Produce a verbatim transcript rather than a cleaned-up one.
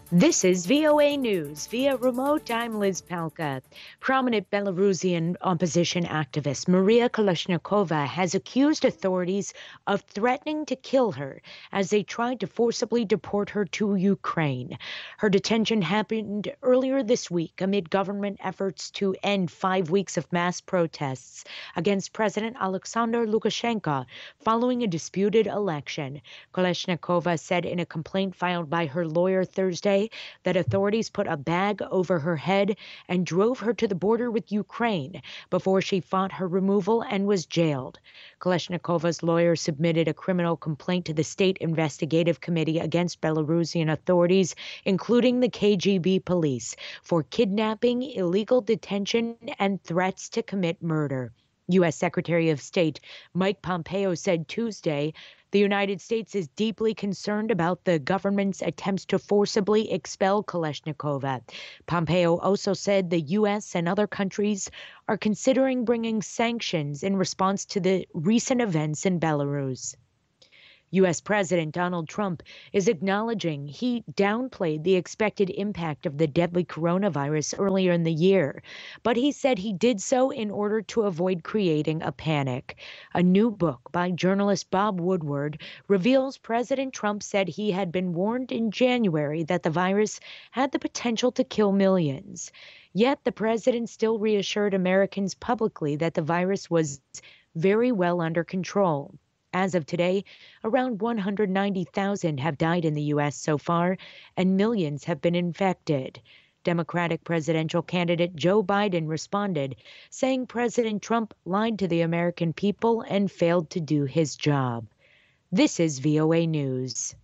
This is V O A News. Via remote, I'm Liz Palka. Prominent Belarusian opposition activist Maria Kalashnikova has accused authorities of threatening to kill her as they tried to forcibly deport her to Ukraine. Her detention happened earlier this week amid government efforts to end five weeks of mass protests against President Alexander Lukashenko following a disputed election. Kalashnikova said in a complaint filed by her lawyer Thursday that authorities put a bag over her head and drove her to the border with Ukraine before she fought her removal and was jailed. Kalashnikov's lawyer submitted a criminal complaint to the State Investigative Committee against Belarusian authorities, including the K G B police, for kidnapping, illegal detention, and threats to commit murder. U S Secretary of State Mike Pompeo said Tuesday the United States is deeply concerned about the government's attempts to forcibly expel Kalashnikova. Pompeo also said the U S and other countries are considering bringing sanctions in response to the recent events in Belarus. U S. President Donald Trump is acknowledging he downplayed the expected impact of the deadly coronavirus earlier in the year, but he said he did so in order to avoid creating a panic. A new book by journalist Bob Woodward reveals President Trump said he had been warned in January that the virus had the potential to kill millions. Yet the president still reassured Americans publicly that the virus was very well under control. As of today, around one hundred ninety thousand have died in the U S so far, and millions have been infected. Democratic presidential candidate Joe Biden responded, saying President Trump lied to the American people and failed to do his job. This is V O A News.